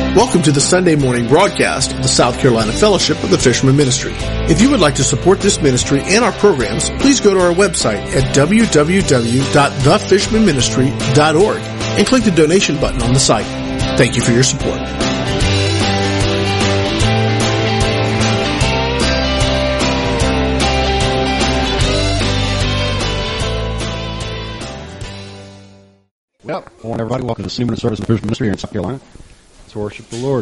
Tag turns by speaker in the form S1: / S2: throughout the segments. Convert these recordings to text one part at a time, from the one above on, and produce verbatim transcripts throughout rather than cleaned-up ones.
S1: Welcome to the Sunday morning broadcast of the South Carolina Fellowship of the Fisherman Ministry. If you would like to support this ministry and our programs, please go to our website at w w w dot the fisherman ministry dot org and click the donation button on the site. Thank you for your support.
S2: Well, I want everybody welcome to the Sunday service of the Fisherman Ministry here in South Carolina. Let's worship the Lord.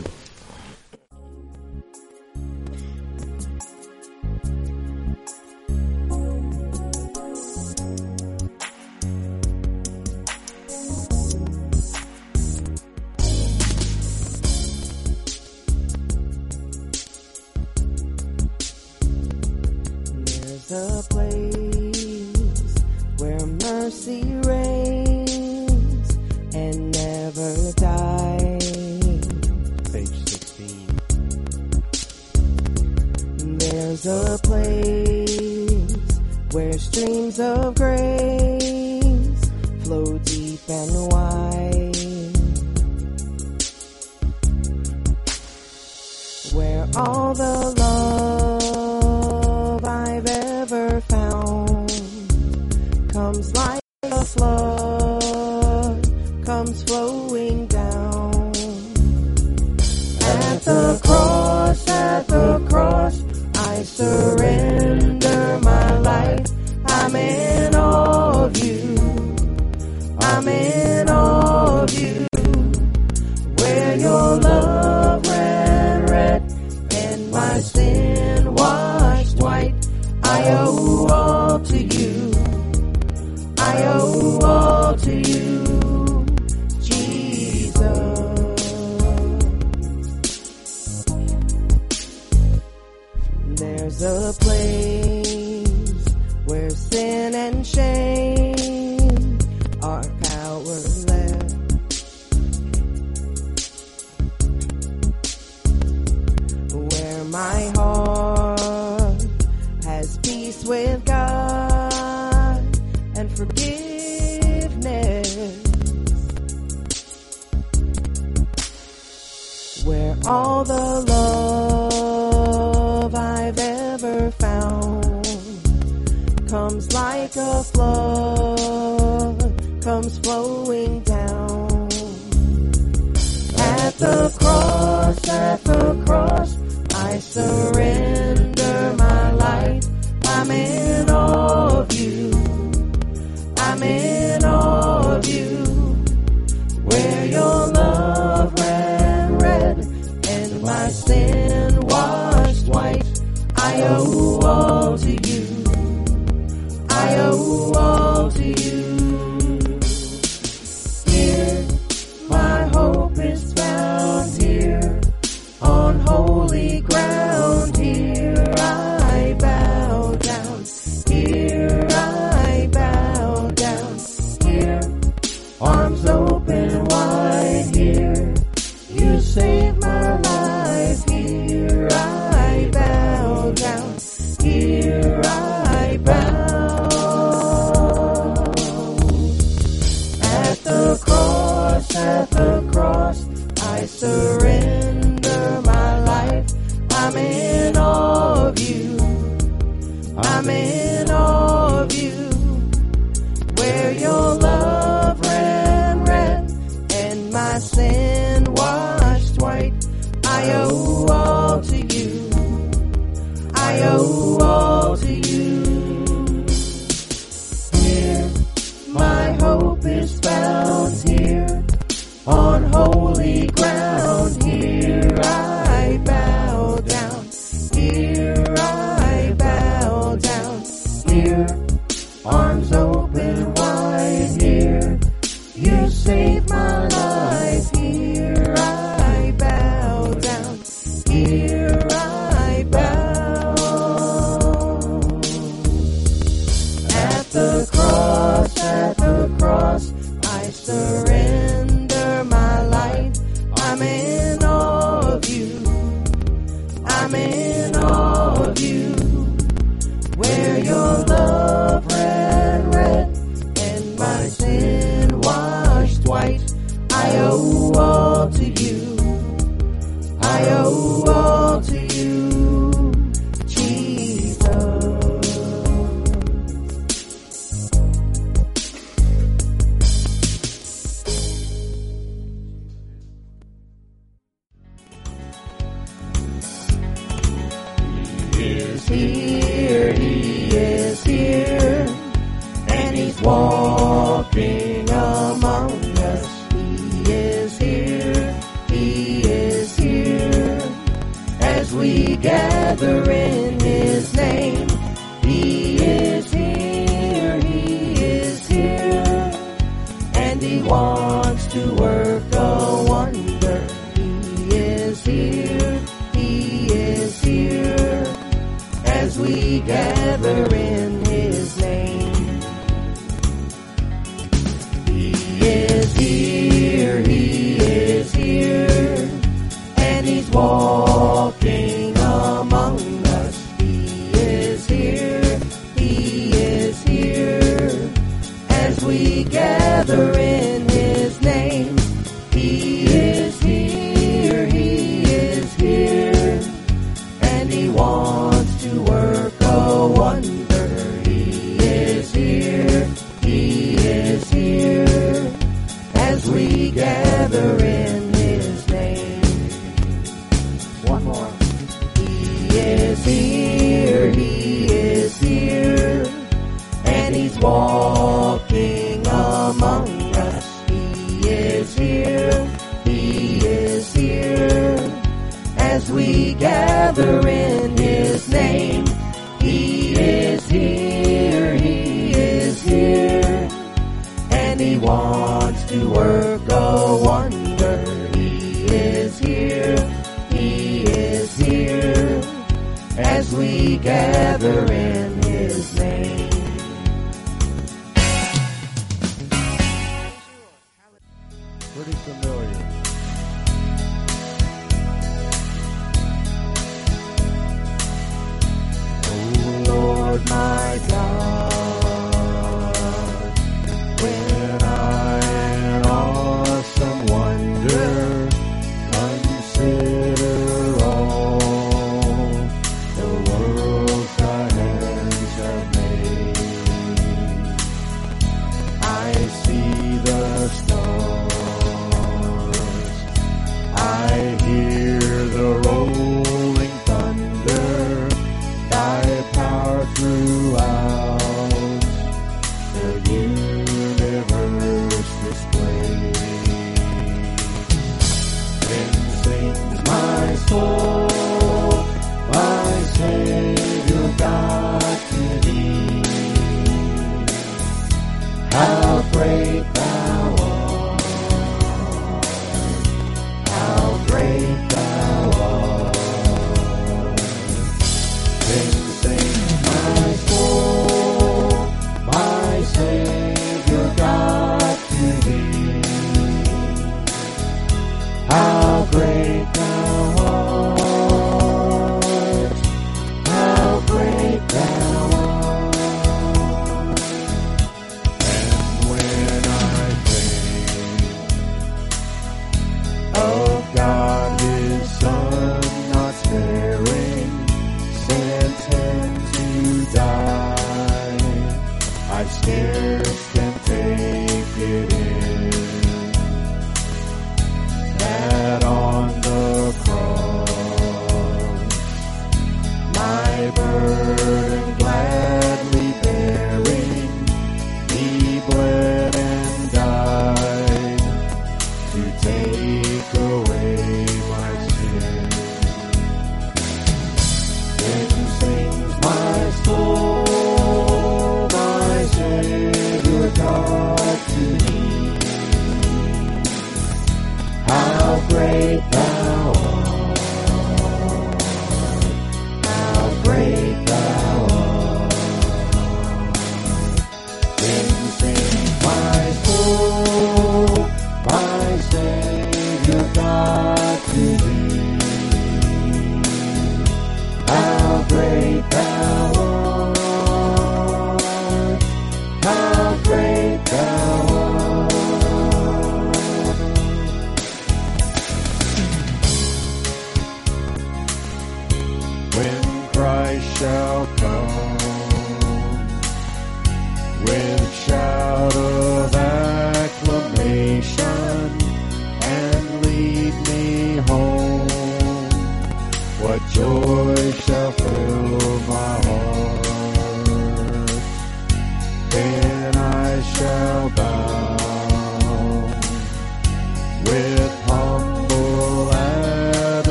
S3: There's a place where mercy reigns and never dies.
S2: Page sixteen.
S3: There's a place where streams of grace flow deep and wide, where all the love I've ever found comes like a flood, comes flowing down. At the cross, at the cross, I surrender my life. I'm in awe of you. I'm in awe of you. Where your love ran red and my sin washed white. I owe all to you. I owe all to you, Jesus. There's a place where sin and shame are powerless, where my heart has peace with God and forgiveness, where all the love I've ever found comes like a flood, comes flowing down. At the cross, at the cross, I surrender my life. I'm in awe of you. I'm in awe of you. Where your love ran red and my sin washed white. I owe all to you. I owe all to you. Here, my hope is found here, on holy ground. Here I bow down. Here I bow down. Here, arms open wide. Here, you save my life. Here I bow down. Here I bow. At the cross, at the cross, I surrender my life. I'm in awe of you. I'm in awe of you. Where your love ran red and my sin washed white. I owe all to you. I owe all to you. Here, my hope is found here, on holy ground. Here I bow down. Here I bow down. Here, arms open wide. Here, you save my life. Here I bow down. Here I bow. At the cross, at the cross, I surrender my life. I'm in awe of you. I'm in awe of you. Where your love ran red and my sin washed white. I owe all to you. I owe all to you, Jesus. He is here, he is here, and he's walking among us. He is here, he is here, as we gather in his name. He is here, he is here, and he wants to work a wonder. He is here, he is here, as we gather in his name. He is here, he is here, and he's walking among us. He is here, he is here, as we gather in his name. He is here, he is here, and he wants to work a wonder. He is here, he is here, as we gather in his name. One more. He is here, he is here, and he's walking among us. He is here, he is here, as we gather in his name. He is here, he is here, and he wants to work a wonder. He is here, he is here, as we gather in his name.
S2: Pretty familiar.
S3: Oh Lord my God, when I in awesome wonder consider all the worlds thy hands have made, I see the stars, I hear the rolling thunder, thy power throughout the universe displays. Then sings my soul, my Savior God, to thee. How great thou art, how great thou art. Then sings my soul, my Savior God, to thee. How great thou art,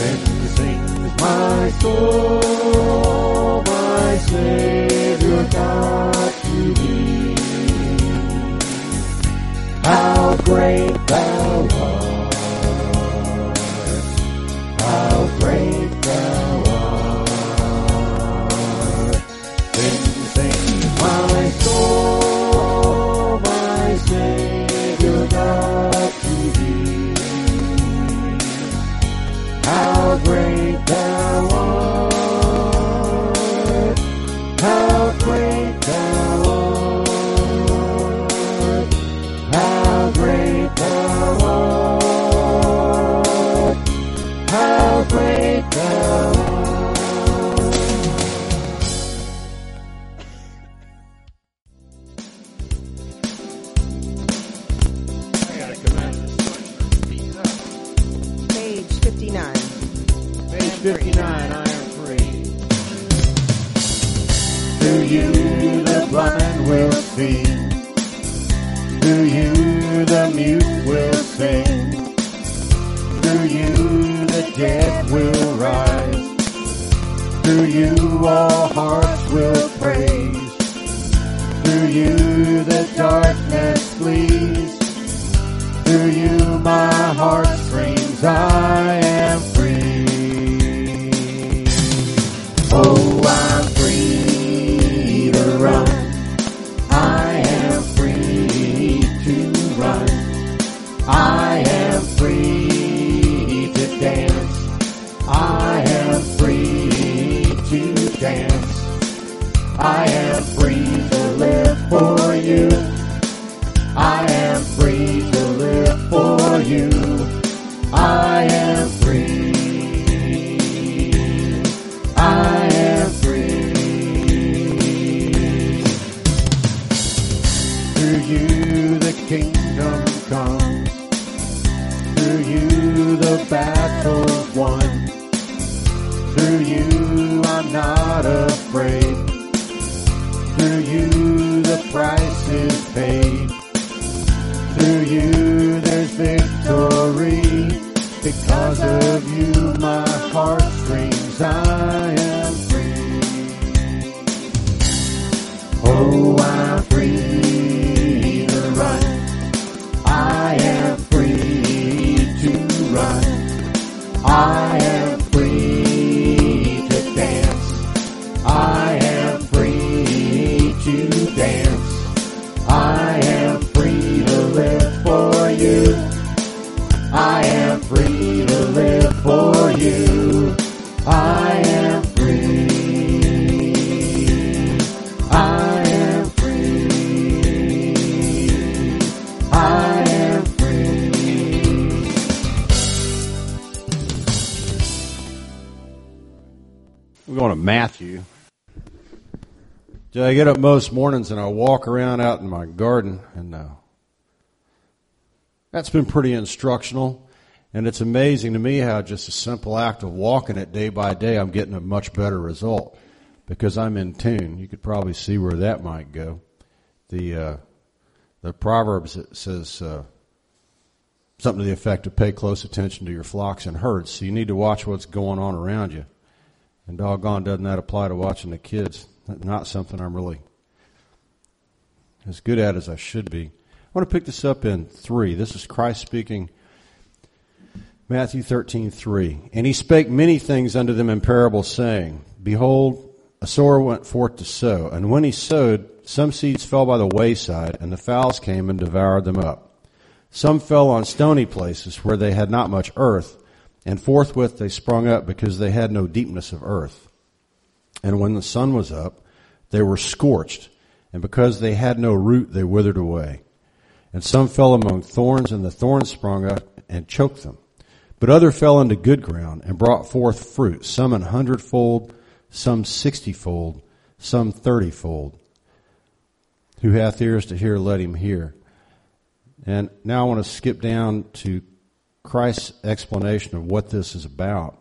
S4: Then sings my soul, my Savior God to thee. How great thou art, how great thou art. Then sings my soul, my Savior God to thee. How great thou art, how great thou art, how great thou art, how great thou art.
S5: I gotta command this piece up.
S3: Page fifty-nine.
S5: Page fifty-nine, I am free.
S4: To you the blind will see, to you the mute will sing, to you the dead will rise, to you all hearts will praise, to you the darkness flees, to you my heart screams, I am free. Oh, I'm free to run. I am free to run. I am free to dance. I am free to dance. I am free to live for you. I am free to live for you. I am free. I am free. Through you the kingdom comes. Through you the battle's won. Through you I'm not afraid. Through you the price is paid. Through you there's victory. Because of you my heart screams, I am free. Oh, I'm free to run. I am free to run. I am free to dance. I am free to dance. I am free to live for you. I am free to live for you. I am free. I am free. I am free.
S2: We're going to Matthew. So I get up most mornings and I walk around out in my garden, and uh, that's been pretty instructional. And it's amazing to me how just a simple act of walking it day by day, I'm getting a much better result because I'm in tune. You could probably see where that might go. The uh, the Proverbs, it says uh, something to the effect of pay close attention to your flocks and herds. So you need to watch what's going on around you. And doggone, doesn't that apply to watching the kids? Not something I'm really as good at as I should be. I want to pick this up in three. This is Christ speaking, Matthew thirteen three. And he spake many things unto them in parables, saying, Behold, a sower went forth to sow. And when he sowed, some seeds fell by the wayside, and the fowls came and devoured them up. Some fell on stony places where they had not much earth, and forthwith they sprung up because they had no deepness of earth. And when the sun was up, they were scorched, and because they had no root, they withered away. And some fell among thorns, and the thorns sprung up and choked them. But other fell into good ground and brought forth fruit, some an hundredfold, some sixtyfold, some thirtyfold. Who hath ears to hear, let him hear. And now I want to skip down to Christ's explanation of what this is about.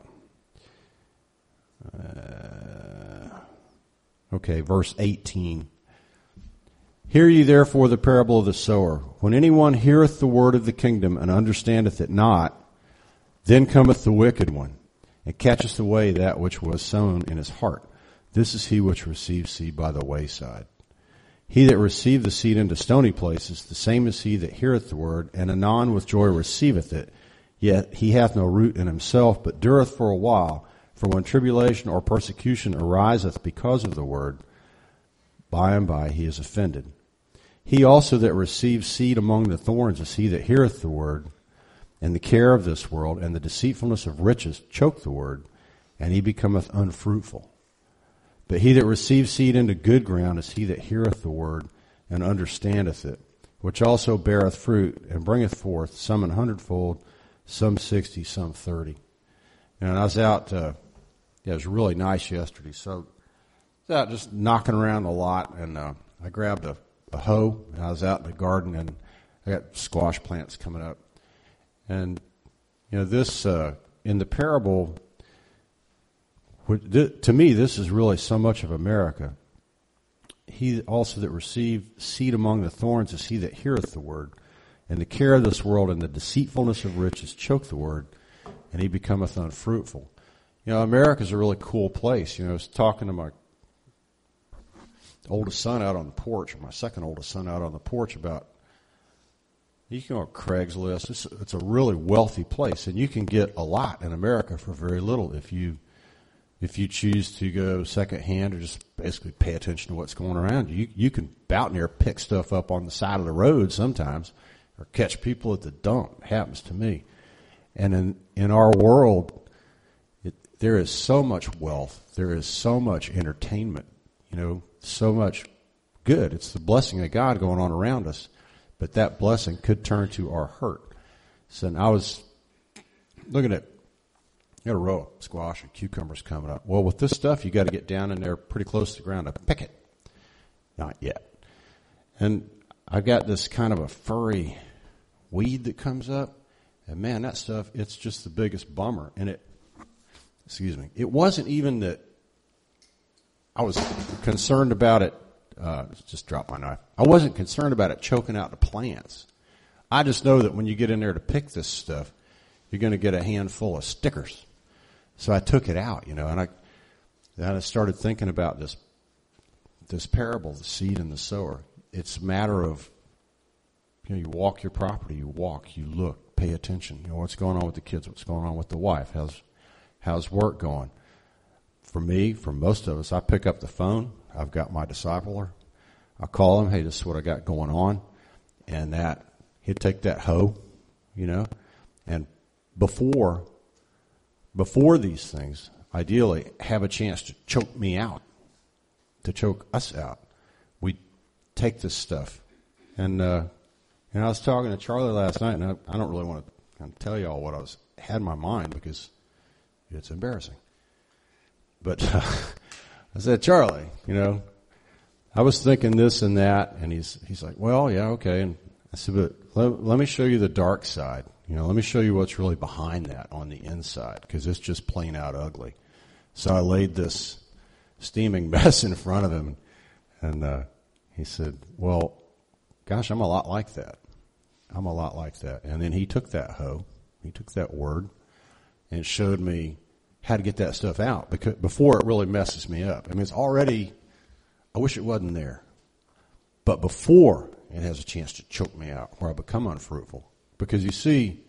S2: Uh, okay, verse eighteen. Hear ye therefore the parable of the sower. When anyone heareth the word of the kingdom and understandeth it not, then cometh the wicked one, and catcheth away that which was sown in his heart. This is he which receives seed by the wayside. He that received the seed into stony places, the same is he that heareth the word, and anon with joy receiveth it. Yet he hath no root in himself, but dureth for a while. For when tribulation or persecution ariseth because of the word, by and by he is offended. He also that receives seed among the thorns is he that heareth the word, and the care of this world and the deceitfulness of riches choke the word, and he becometh unfruitful. But he that receives seed into good ground is he that heareth the word, and understandeth it, which also beareth fruit, and bringeth forth some an hundredfold, some sixty, some thirty. And I was out, uh, yeah, it was really nice yesterday, so I was out just knocking around a lot, and uh, I grabbed a, a hoe, and I was out in the garden, and I got squash plants coming up. And, you know, this, uh, in the parable, to me, this is really so much of America. He also that received seed among the thorns is he that heareth the word, and the care of this world and the deceitfulness of riches choke the word, and he becometh unfruitful. You know, America's a really cool place. You know, I was talking to my oldest son out on the porch, or my second oldest son out on the porch about, you can go on Craigslist. It's, it's a really wealthy place, and you can get a lot in America for very little if you if you choose to go secondhand or just basically pay attention to what's going around you. You, you can out near pick stuff up on the side of the road sometimes, or catch people at the dump. It happens to me. And in in our world, it, there is so much wealth. There is so much entertainment. You know, so much good. It's the blessing of God going on around us. But that blessing could turn to our hurt. So I was looking at, got a row of squash and cucumbers coming up. Well, with this stuff, you got to get down in there pretty close to the ground to pick it. Not yet. And I got this kind of a furry weed that comes up. And man, that stuff, it's just the biggest bummer. And it, excuse me, it wasn't even that I was concerned about it. Uh, just dropped my knife. I wasn't concerned about it choking out the plants. I just know that when you get in there to pick this stuff, you're going to get a handful of stickers. So I took it out, you know, and I, then I started thinking about this, this parable, the seed and the sower. It's a matter of, you know, you walk your property, you walk, you look, pay attention. You know, what's going on with the kids? What's going on with the wife? How's, how's work going? For me, for most of us, I pick up the phone. I've got my discipler. I call him, hey, this is what I got going on. And that, he'd take that hoe, you know, and before, before these things, ideally have a chance to choke me out, to choke us out. We take this stuff. And, uh, and I was talking to Charlie last night, and I, I don't really want to kind of tell you all what I was, had in my mind because it's embarrassing. But, uh, I said, Charlie, you know, I was thinking this and that, and he's he's like, well, yeah, okay. And I said, but let, let me show you the dark side. You know, let me show you what's really behind that on the inside, because it's just plain out ugly. So I laid this steaming mess in front of him, and uh, he said, well, gosh, I'm a lot like that. I'm a lot like that. And then he took that hoe, he took that word, and showed me how to get that stuff out because before it really messes me up. I mean, it's already, I wish it wasn't there. But before it has a chance to choke me out where I become unfruitful. Because you see,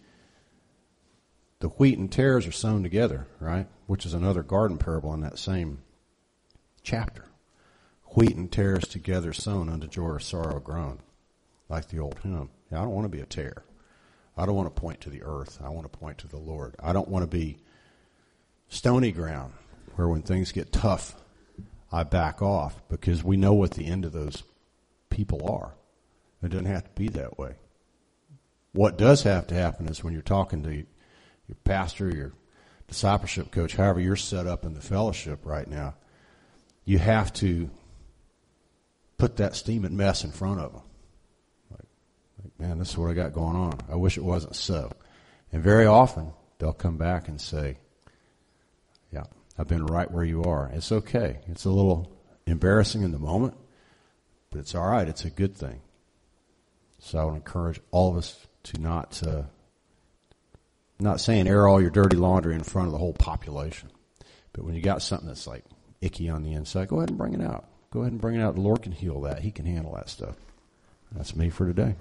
S2: the wheat and tares are sown together, right? Which is another garden parable in that same chapter. Wheat and tares together sown unto joy or sorrow grown. Like the old hymn. Yeah, I don't want to be a tare. I don't want to point to the earth. I want to point to the Lord. I don't want to be stony ground, where when things get tough, I back off, because we know what the end of those people are. It doesn't have to be that way. What does have to happen is when you're talking to your pastor, your discipleship coach, however you're set up in the fellowship right now, you have to put that steaming mess in front of them. Like, like, man, this is what I got going on. I wish it wasn't so. And very often, they'll come back and say, yeah, I've been right where you are. It's okay. It's a little embarrassing in the moment, but it's all right. It's a good thing. So I would encourage all of us to not uh, I'm not saying air all your dirty laundry in front of the whole population. But when you got something that's like icky on the inside, go ahead and bring it out. Go ahead and bring it out. The Lord can heal that. He can handle that stuff. That's me for today.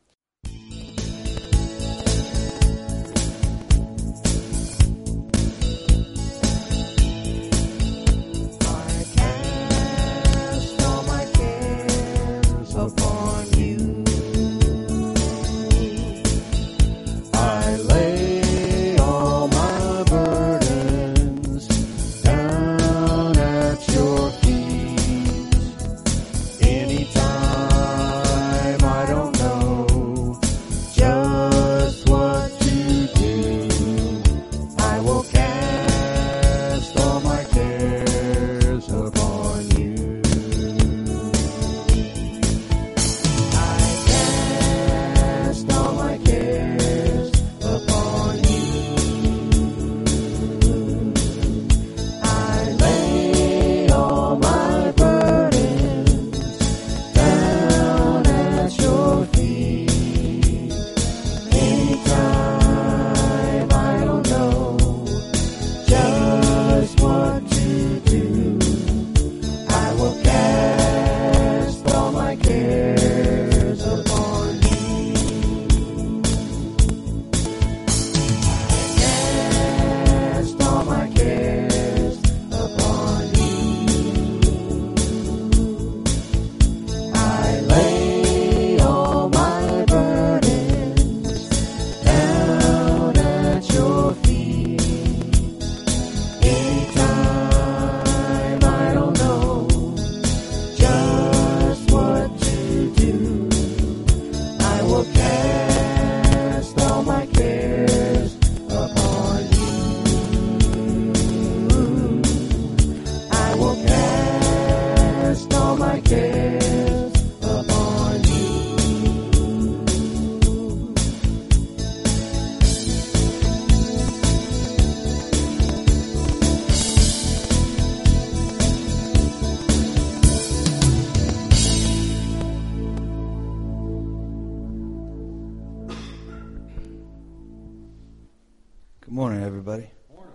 S6: Good morning, everybody. Morning.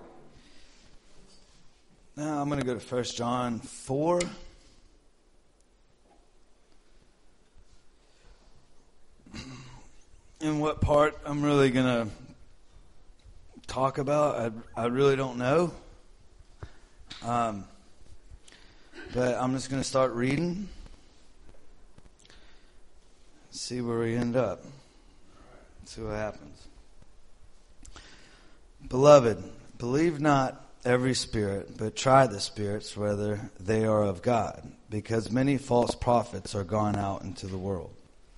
S6: Now I'm going to go to First John four. And what part I'm really going to talk about, I, I really don't know. Um, but I'm just going to start reading. See where we end up. See what happens. Beloved, believe not every spirit, but try the spirits whether they are of God, because many false prophets are gone out into the world.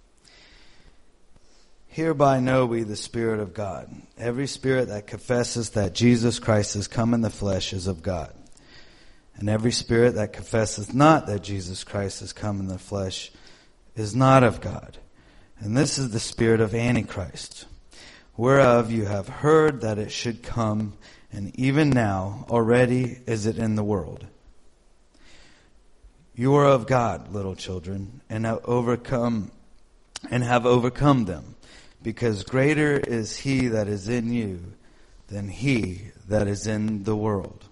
S6: Hereby know we the Spirit of God. Every spirit that confesses that Jesus Christ is come in the flesh is of God. And every spirit that confesses not that Jesus Christ is come in the flesh is not of God. And this is the spirit of Antichrist, whereof you have heard that it should come, and even now already is it in the world. You are of God, little children, and have overcome and have overcome them, because greater is he that is in you than he that is in the world.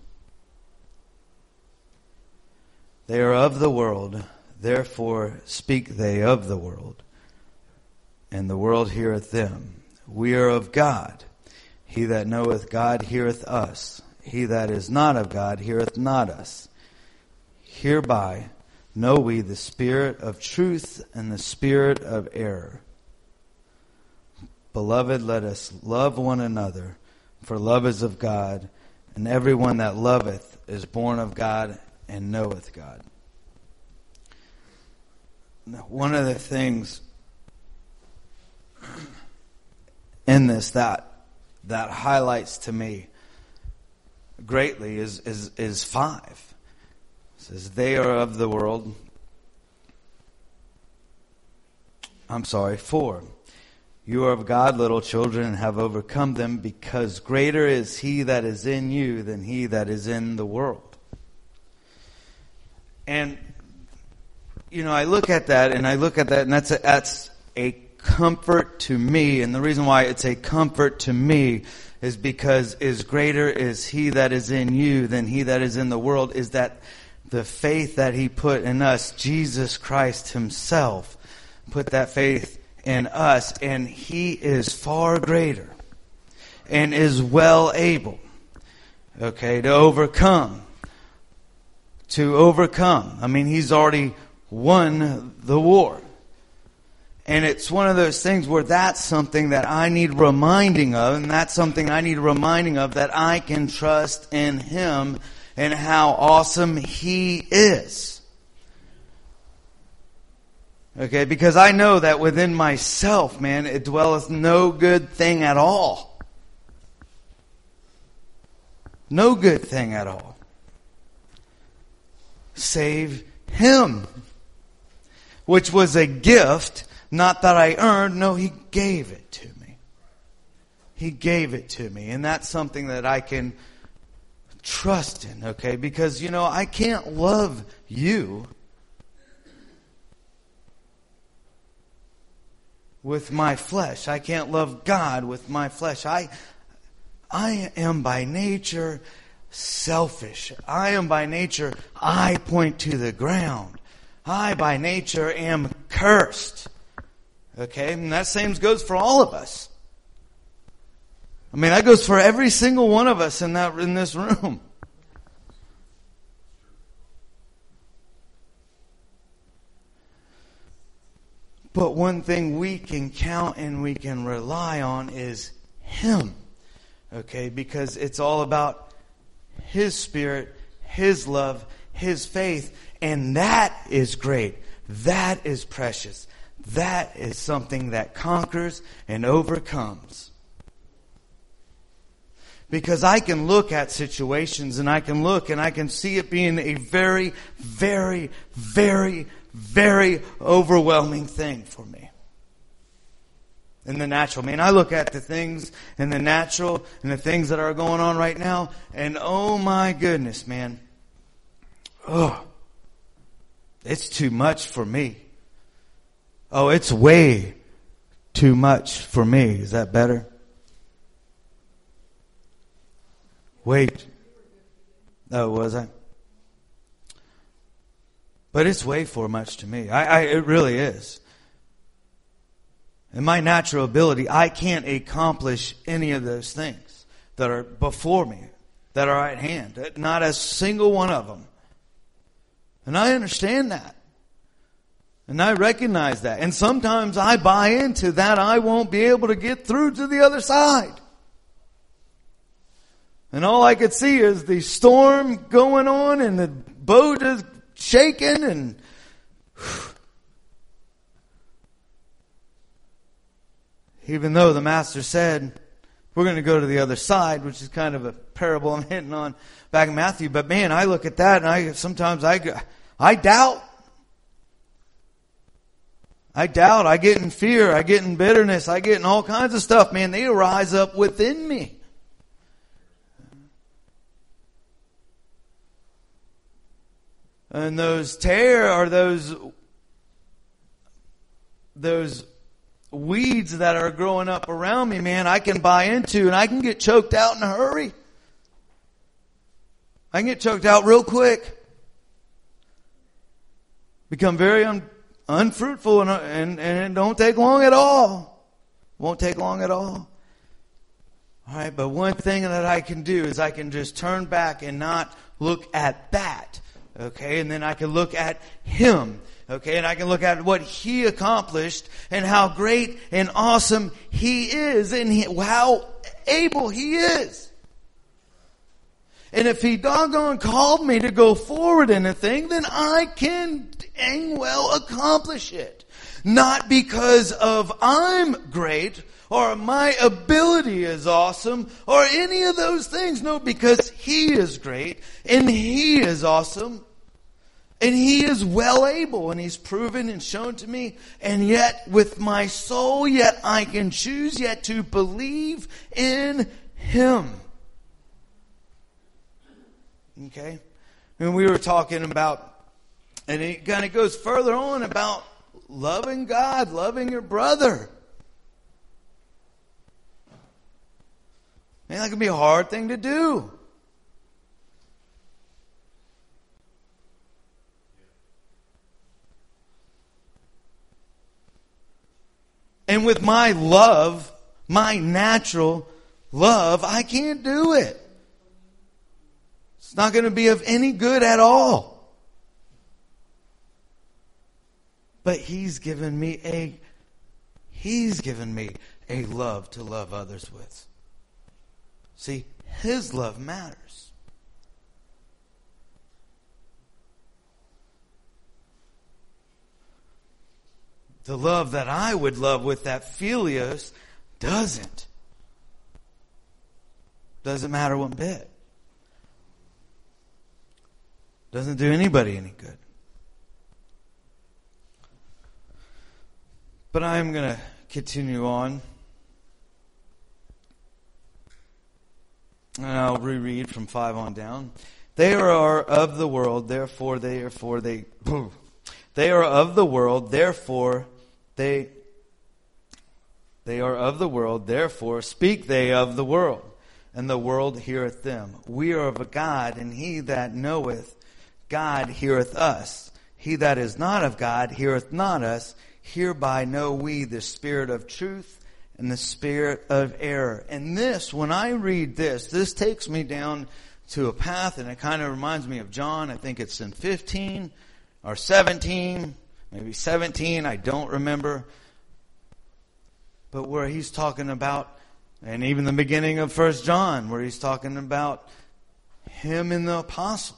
S6: They are of the world, therefore speak they of the world, and the world heareth them. We are of God. He that knoweth God heareth us. He that is not of God heareth not us. Hereby know we the spirit of truth and the spirit of error. Beloved, let us love one another, for love is of God, and everyone that loveth is born of God and knoweth God. Now, one of the things in this that that highlights to me greatly is is is five. It says they are of the world. I'm sorry, four. You are of God, little children, and have overcome them, because greater is he that is in you than he that is in the world. And you know, I look at that and I look at that and that's a, that's a comfort to me. And the reason why it's a comfort to me is because is greater is he that is in you than he that is in the world, is that the faith that he put in us, Jesus Christ himself put that faith in us, and he is far greater and is well able, okay, to overcome. To overcome. I mean, he's already won the war. And it's one of those things where that's something that I need reminding of, and that's something I need reminding of, that I can trust in him and how awesome he is. Okay, because I know that within myself, man, it dwelleth no good thing at all. No good thing at all. Save him. Which was a gift, not that I earned. No, he gave it to me. He gave it to me. And that's something that I can trust in, okay? Because, you know, I can't love you with my flesh. I can't love God with my flesh. I, I am by nature selfish. I am by nature, I point to the ground. I by nature am cursed. Okay? And that same goes for all of us. I mean, that goes for every single one of us in that in this room. But one thing we can count and we can rely on is him. Okay? Because it's all about his Spirit, his love, his faith. And that is great. That is precious. That is something that conquers and overcomes. Because I can look at situations and I can look and I can see it being a very, very, very, very overwhelming thing for me. In the natural. I mean, I look at the things in the natural and the things that are going on right now, and oh my goodness, man. Oh, it's too much for me. Oh, it's way too much for me. Is that better? Wait. Oh, was I? But it's way for much to me. I, I, it really is. In my natural ability, I can't accomplish any of those things that are before me, that are at hand. Not a single one of them. And I understand that. And I recognize that. And sometimes I buy into that I won't be able to get through to the other side. And all I could see is the storm going on and the boat is shaking and whew. Even though the master said, we're going to go to the other side, which is kind of a parable I'm hitting on back in Matthew. But man, I look at that and I sometimes I, I doubt. I doubt. I get in fear. I get in bitterness. I get in all kinds of stuff. Man, they rise up within me. And those tear or those those weeds that are growing up around me, man, I can buy into and I can get choked out in a hurry. I can get choked out real quick. Become very un, unfruitful and, and, and it don't take long at all. Won't take long at all. Alright, but one thing that I can do is I can just turn back and not look at that. Okay, and then I can look at him. Okay, and I can look at what he accomplished and how great and awesome he is and he, how able he is. And if he doggone called me to go forward in a thing, then I can dang well accomplish it. Not because of I'm great or my ability is awesome or any of those things. No, because he is great and he is awesome. And he is well able, and he's proven and shown to me. And yet, with my soul, yet I can choose yet to believe in him. Okay? And we were talking about, and it kind of goes further on about loving God, loving your brother. Man, that can be a hard thing to do. And with my love, my natural love, I can't do it. It's not going to be of any good at all. But He's given me a, He's given me a love to love others with. See, His love matters. The love that I would love with that philios doesn't. Doesn't matter one bit. Doesn't do anybody any good. But I'm going to continue on. And I'll reread from five on down. They are of the world, therefore they are for they they are of the world, therefore they they are of the world, therefore speak they of the world, and the world heareth them. We are of a God, and he that knoweth God heareth us. He that is not of God heareth not us. Hereby know we the spirit of truth and the spirit of error. And this, when I read this, this takes me down to a path, and it kind of reminds me of John. I think it's in fifteen or seventeen, maybe seventeen, I don't remember. But where he's talking about, and even the beginning of First John, where he's talking about him and the apostles.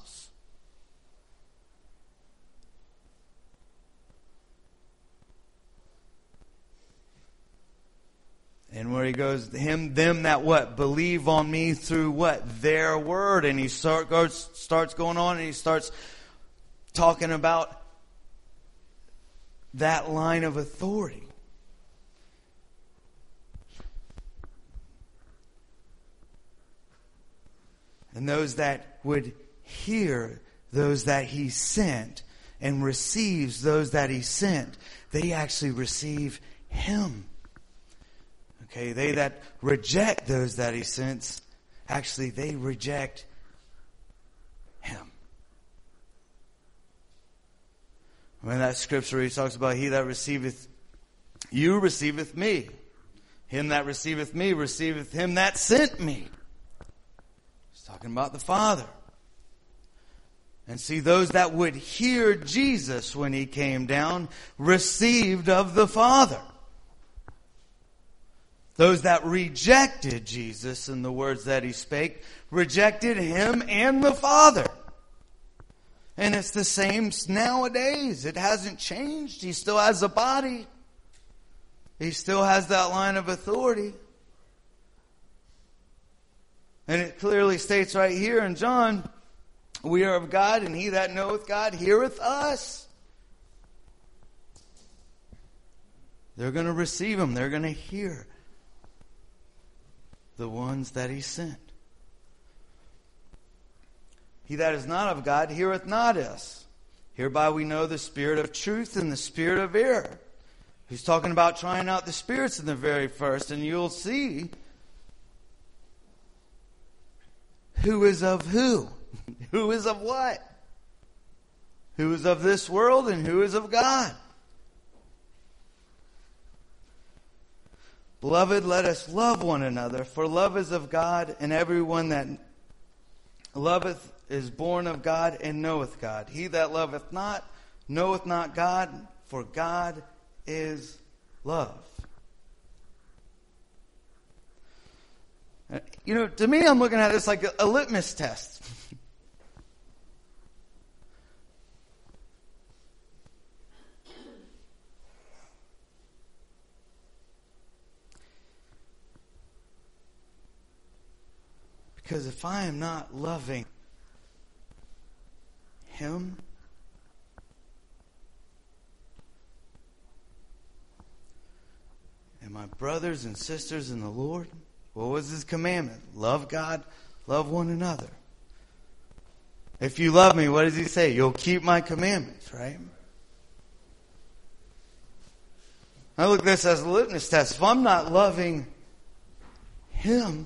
S6: And where he goes, him, them that what? Believe on me through what? Their word. And he start, goes, starts going on, and he starts talking about that line of authority. And those that would hear those that he sent, and receives those that he sent, they actually receive him. Okay, they that reject those that he sends, actually they reject him. When that scripture he talks about, he that receiveth you receiveth me. Him that receiveth me receiveth him that sent me. He's talking about the Father. And see, those that would hear Jesus when he came down received of the Father. Those that rejected Jesus and the words that he spake, rejected him and the Father. And it's the same nowadays. It hasn't changed. He still has a body. He still has that line of authority. And it clearly states right here in John, we are of God, and he that knoweth God heareth us. They're going to receive him. They're going to hear the ones that he sent. He that is not of God heareth not us. Hereby we know the spirit of truth and the spirit of error. He's talking about trying out the spirits in the very first, and you'll see who is of who. Who is of what? Who is of this world and who is of God? Beloved, let us love one another, for love is of God, and everyone that loveth is born of God and knoweth God. He that loveth not knoweth not God, for God is love. You know, to me, I'm looking at this like a, a litmus test. Because if I am not loving him, and my brothers and sisters in the Lord, what was his commandment? Love God, love one another. If you love me, what does he say? You'll keep my commandments, right? I look at this as a litmus test. If I'm not loving him,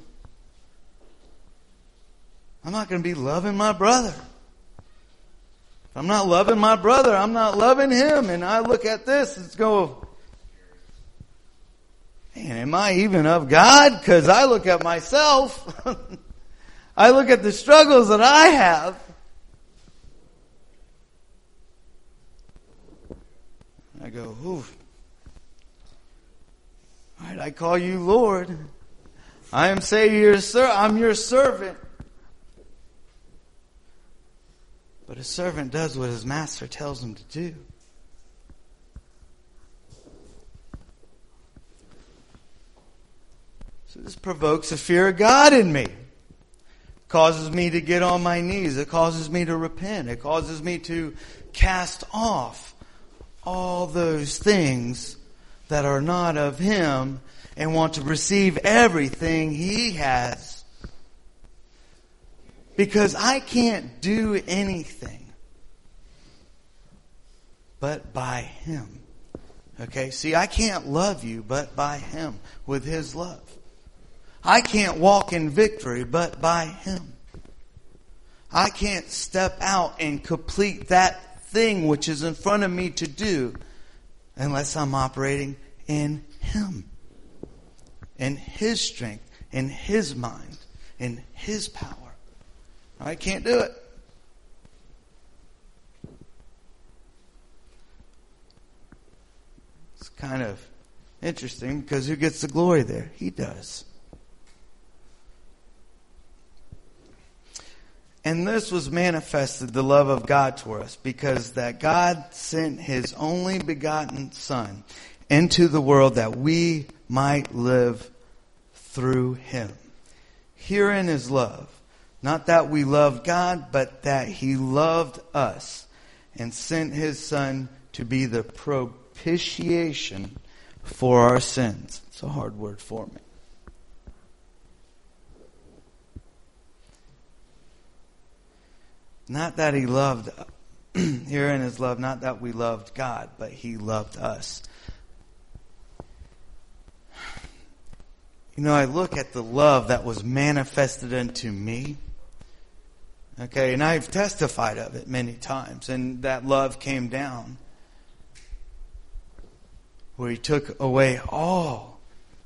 S6: I'm not going to be loving my brother. If I'm not loving my brother, I'm not loving him. And I look at this and go, man, am I even of God? Because I look at myself. I look at the struggles that I have. I go, ooh. All right, I call you Lord. I am saying your sir, I'm your servant. But a servant does what his master tells him to do. So this provokes a fear of God in me. It causes me to get on my knees. It causes me to repent. It causes me to cast off all those things that are not of him and want to receive everything he has. Because I can't do anything but by him. Okay? See, I can't love you but by him with his love. I can't walk in victory but by him. I can't step out and complete that thing which is in front of me to do unless I'm operating in him. In his strength, in his mind, in his power. I can't do it. It's kind of interesting because who gets the glory there? He does. And this was manifested, the love of God toward us, because that God sent his only begotten Son into the world that we might live through him. Herein is love. Not that we loved God, but that he loved us and sent his Son to be the propitiation for our sins. It's a hard word for me. Not that he loved, herein is love, not that we loved God, but he loved us. You know, I look at the love that was manifested unto me. Okay, and I've testified of it many times. And that love came down where he took away all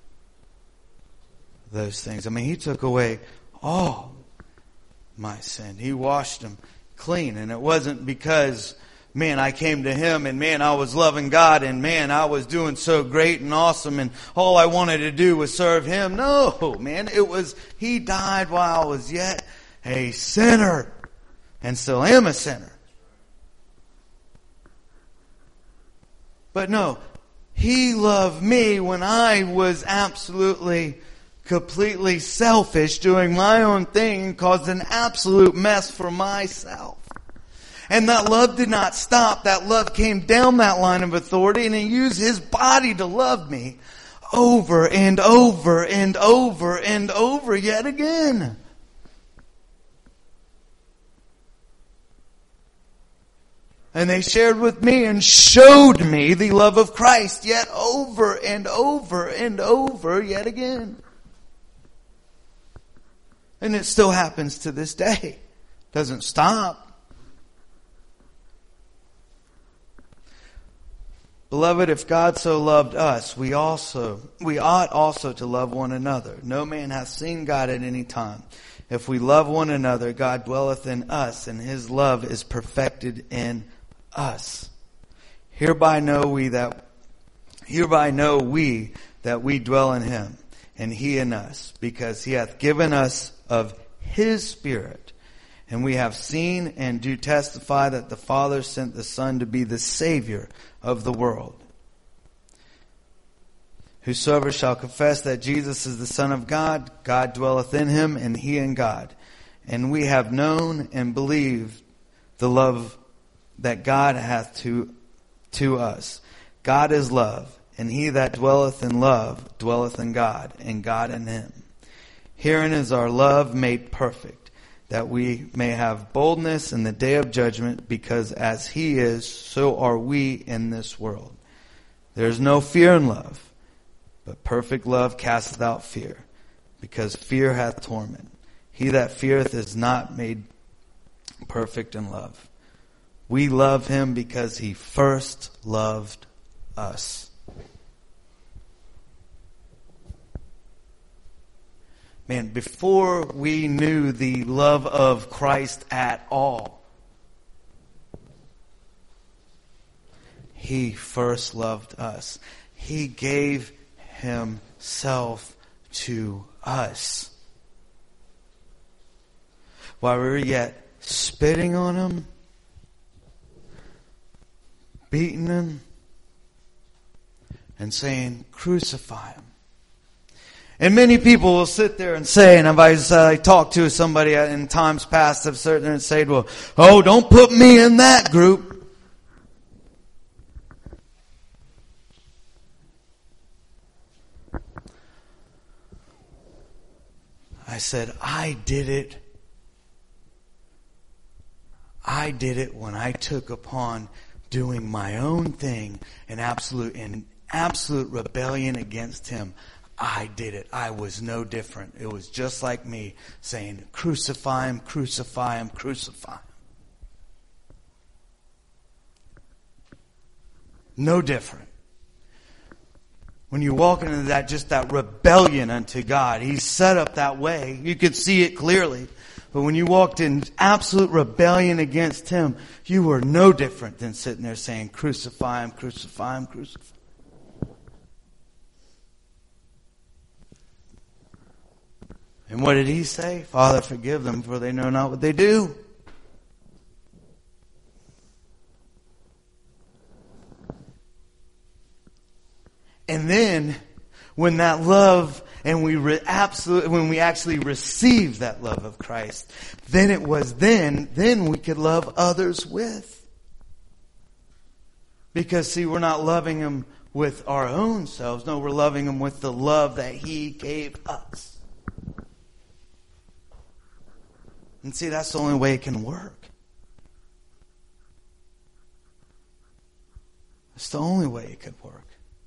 S6: those things. I mean, he took away all my sin. He washed them clean. And it wasn't because, man, I came to him and, man, I was loving God and, man, I was doing so great and awesome and all I wanted to do was serve him. No, man, it was, he died while I was yet a sinner and still am a sinner. But no, he loved me when I was absolutely, completely selfish, doing my own thing and caused an absolute mess for myself. And that love did not stop. That love came down that line of authority and he used his body to love me over and over and over and over yet again. And they shared with me and showed me the love of Christ yet over and over and over yet again. And it still happens to this day. Doesn't stop. Beloved, if God so loved us, we also, we ought also to love one another. No man hath seen God at any time. If we love one another, God dwelleth in us, and his love is perfected in us. Hereby know we that, hereby know we that we dwell in him, and he in us, because he hath given us of his Spirit. And we have seen and do testify that the Father sent the Son to be the Savior of the world. Whosoever shall confess that Jesus is the Son of God, God dwelleth in him, and he in God. And we have known and believed the love that God hath to, to us. God is love, and he that dwelleth in love dwelleth in God, and God in him. Herein is our love made perfect, that we may have boldness in the day of judgment, because as he is, so are we in this world. There is no fear in love, but perfect love casteth out fear, because fear hath torment. He that feareth is not made perfect in love. We love him because he first loved us. Man, before we knew the love of Christ at all, he first loved us. He gave himself to us. While we were yet spitting on him, beating him, and saying, crucify him. And many people will sit there and say, and if I, uh, I talked to somebody in times past, I've certainly said, well, oh, don't put me in that group. I said, I did it. I did it when I took upon doing my own thing in absolute, in absolute rebellion against him. I did it. I was no different. It was just like me saying, crucify him, crucify him, crucify him. No different. When you walk into that, just that rebellion unto God, he's set up that way. You could see it clearly. But when you walked in absolute rebellion against him, you were no different than sitting there saying, crucify him, crucify him, crucify him. And what did he say? Father, forgive them, for they know not what they do. And then, when that love, and we re- absolutely, when we actually received that love of Christ, then it was then, then we could love others with. Because see, we're not loving them with our own selves. No, we're loving them with the love that he gave us. And see, that's the only way it can work. It's the only way it could work.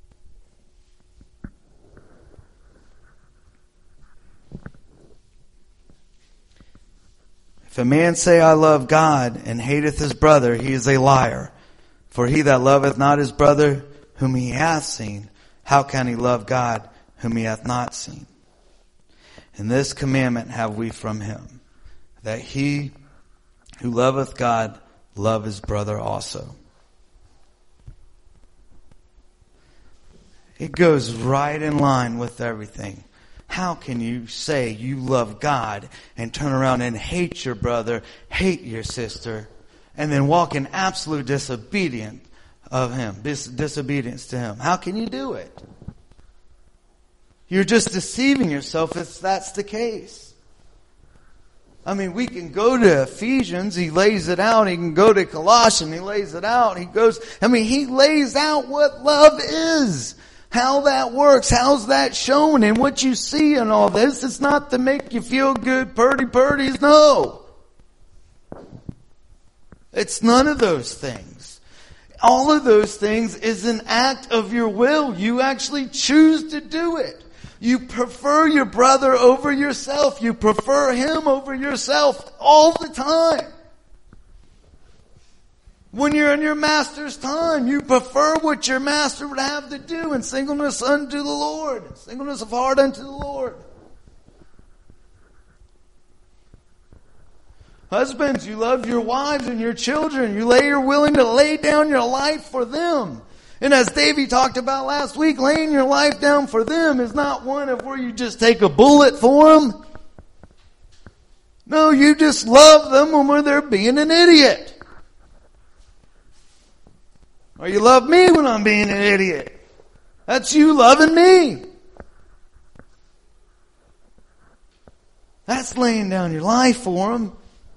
S6: If a man say, I love God, and hateth his brother, he is a liar. For he that loveth not his brother whom he hath seen, how can he love God whom he hath not seen? And this commandment have we from him, that he who loveth God love his brother also. It goes right in line with everything. How can you say you love God and turn around and hate your brother, hate your sister, and then walk in absolute disobedience of him, dis- disobedience to him? How can you do it? You're just deceiving yourself if that's the case. I mean, we can go to Ephesians, he lays it out. He can go to Colossians, he lays it out. He goes, I mean, he lays out what love is. How that works, how's that shown, and what you see in all this. It's not to make you feel good, purdy purdies, no. It's none of those things. All of those things is an act of your will. You actually choose to do it. You prefer your brother over yourself. You prefer him over yourself all the time. When you're in your master's time, you prefer what your master would have to do in singleness unto the Lord. Singleness of heart unto the Lord. Husbands, you love your wives and your children. You lay, you're willing to lay down your life for them. And as Davey talked about last week, laying your life down for them is not one of where you just take a bullet for them. No, you just love them when they're being an idiot. Or you love me when I'm being an idiot. That's you loving me. That's laying down your life for them.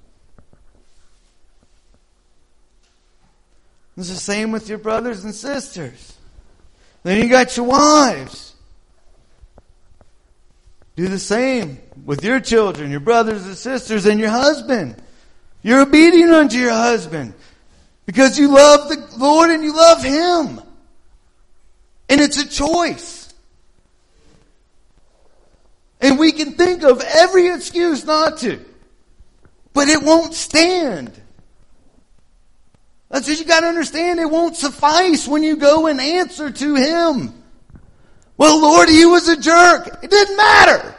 S6: It's the same with your brothers and sisters. Then you got your wives. Do the same with your children, your brothers and sisters, and your husband. You're obedient unto your husband because you love the Lord and you love Him. And it's a choice. And we can think of every excuse not to. But it won't stand. That's what you got to understand. It won't suffice when you go and answer to Him. Well, Lord, he was a jerk. It didn't matter.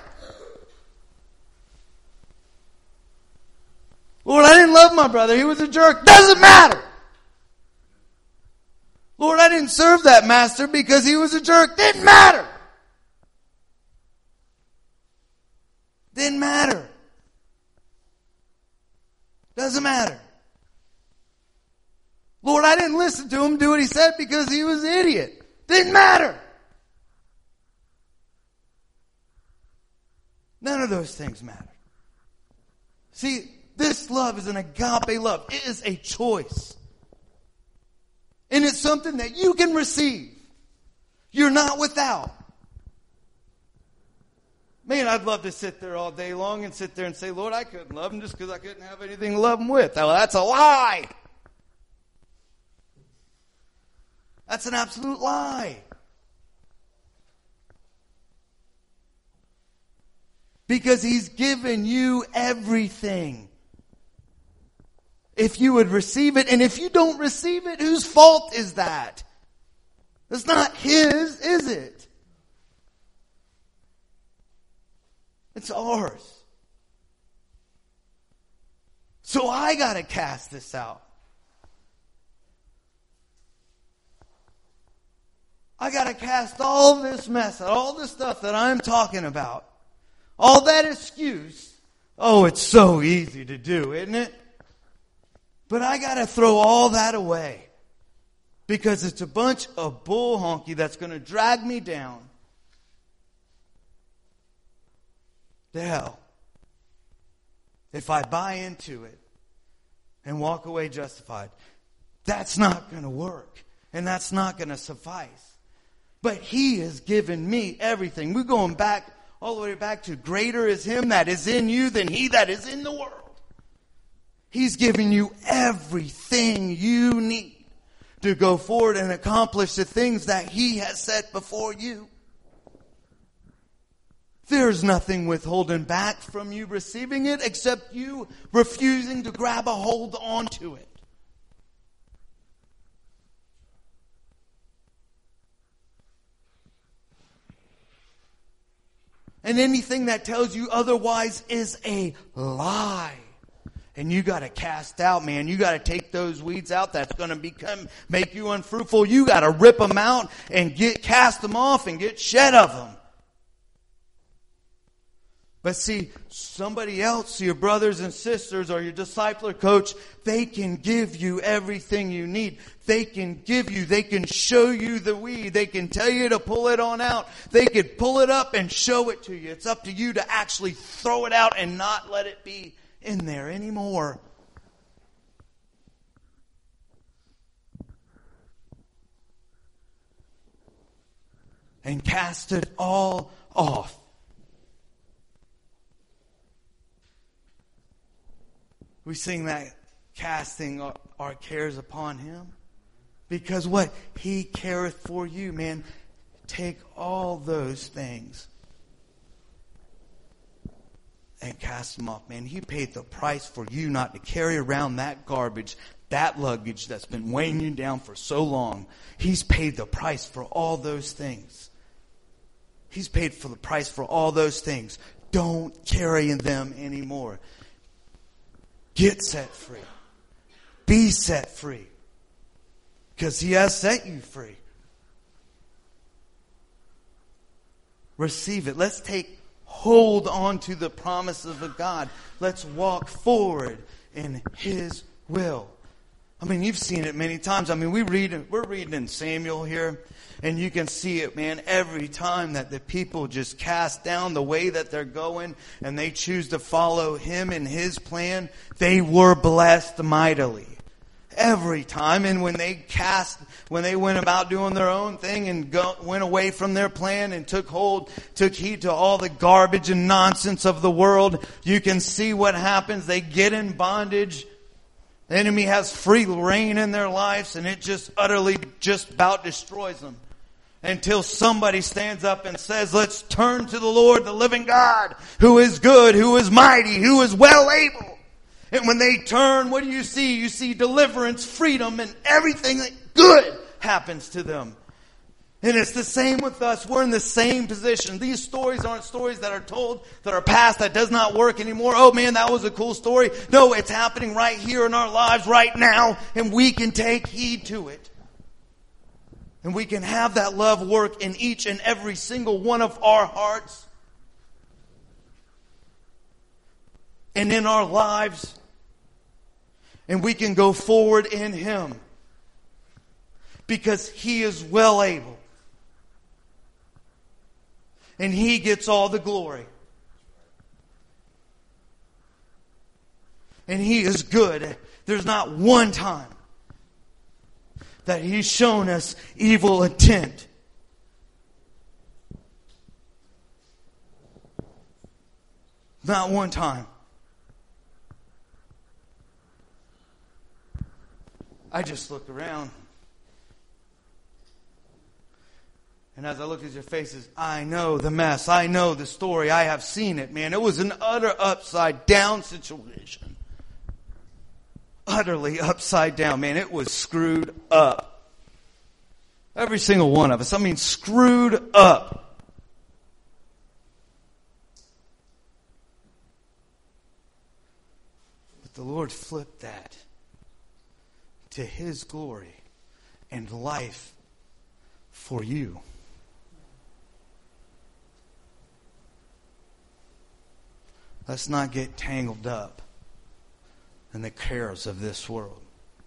S6: Lord, I didn't love my brother. He was a jerk. Doesn't matter. Lord, I didn't serve that master because he was a jerk. Didn't matter. Didn't matter. Doesn't matter. Lord, I didn't listen to him do what he said because he was an idiot. Didn't matter. None of those things matter. See, this love is an agape love. It is a choice. And it's something that you can receive. You're not without. Man, I'd love to sit there all day long and sit there and say, Lord, I couldn't love him just because I couldn't have anything to love him with. Well, that's a lie. That's an absolute lie. Because he's given you everything. If you would receive it, and if you don't receive it, whose fault is that? It's not his, is it? It's ours. So I gotta cast this out. I gotta cast all this mess out, all this stuff that I'm talking about. All that excuse. Oh, it's so easy to do, isn't it? But I gotta throw all that away. Because it's a bunch of bull honky that's gonna drag me down to hell. If I buy into it and walk away justified. That's not gonna work. And that's not gonna suffice. But he has given me everything. We're going back all the way back to greater is him that is in you than he that is in the world. He's given you everything you need to go forward and accomplish the things that he has set before you. There's nothing withholding back from you receiving it except you refusing to grab a hold onto it. And anything that tells you otherwise is a lie. And you got to cast out, man. You got to take those weeds out. That's going to become make you unfruitful. You got to rip them out and get cast them off and get shed of them. But see, somebody else, your brothers and sisters or your discipler coach, they can give you everything you need. They can give you, they can show you the weed. They can tell you to pull it on out. They can pull it up and show it to you. It's up to you to actually throw it out and not let it be in there anymore. And cast it all off. We sing that casting our cares upon him. Because what? He careth for you, man. Take all those things and cast them off, man. He paid the price for you not to carry around that garbage, that luggage that's been weighing you down for so long. He's paid the price for all those things. He's paid for the price for all those things. Don't carry them anymore. Get set free. Be set free. Because he has set you free. Receive it. Let's take hold on to the promises of God. Let's walk forward in his will. I mean, you've seen it many times. I mean, we read, we're reading in Samuel here, and you can see it, man, every time that the people just cast down the way that they're going and they choose to follow him and his plan, they were blessed mightily. Every time. And when they cast, when they went about doing their own thing and go, went away from their plan and took hold, took heed to all the garbage and nonsense of the world, you can see what happens. They get in bondage. The enemy has free reign in their lives, and it just utterly just about destroys them. Until somebody stands up and says, let's turn to the Lord, the living God, who is good, who is mighty, who is well able. And when they turn, what do you see? You see deliverance, freedom, and everything that good happens to them. And it's the same with us. We're in the same position. These stories aren't stories that are told that are past, that does not work anymore. Oh man, that was a cool story. No, it's happening right here in our lives right now, and we can take heed to it. And we can have that love work in each and every single one of our hearts. And in our lives. And we can go forward in Him. Because He is well able. And He gets all the glory. And He is good. There's not one time that He's shown us evil intent. Not one time. I just look around. And as I look at your faces, I know the mess. I know the story. I have seen it, man. It was an utter upside down situation. Utterly upside down, man. It was screwed up. Every single one of us. I mean, screwed up. But the Lord flipped that to His glory and life for you. Let's not get tangled up in the cares of this world.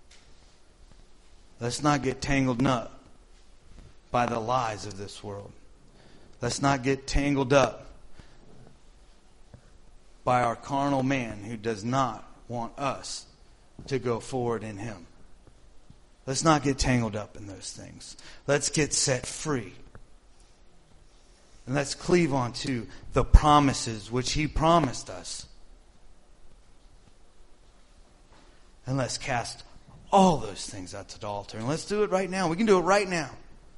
S6: Let's not get tangled up by the lies of this world. Let's not get tangled up by our carnal man who does not want us to go forward in Him. Let's not get tangled up in those things. Let's get set free. And let's cleave onto the promises which He promised us. And let's cast all those things out to the altar. And let's do it right now. We can do it right now.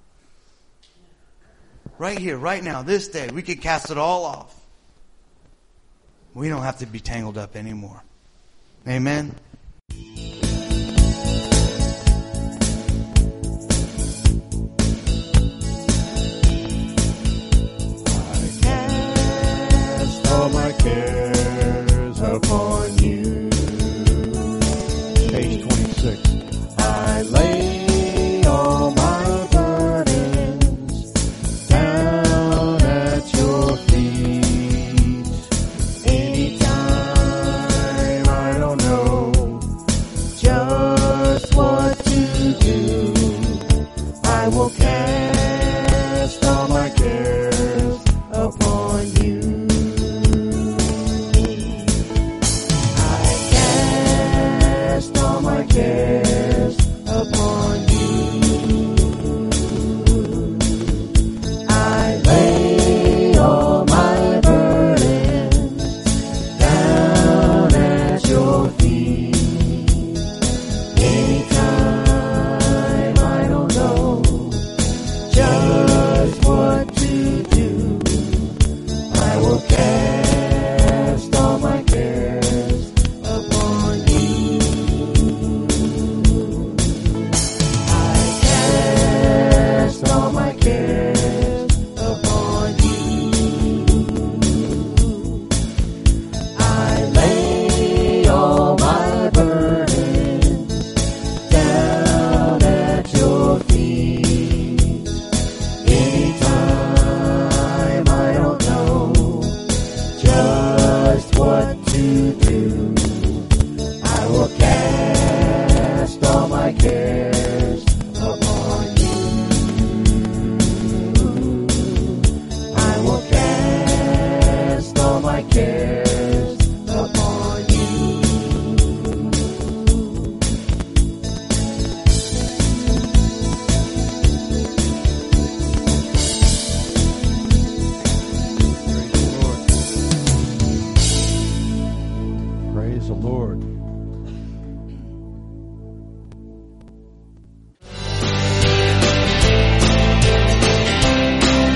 S6: Right here, right now, this day. We can cast it all off. We don't have to be tangled up anymore. Amen.
S2: All my cares upon you. Page twenty-six. I lay all my burdens down at your feet. Anytime, I don't know just what to do. I will cast all my cares upon you.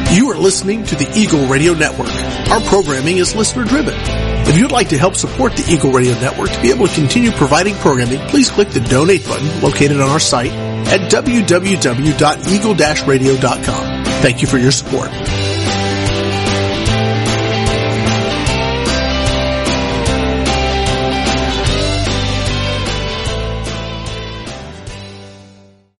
S1: You are listening to the Eagle Radio Network. Our programming is listener driven. If you'd like to help support the Eagle Radio Network to be able to continue providing programming, please click the donate button located on our site at w w w dot eagle dash radio dot com. Thank you for your support.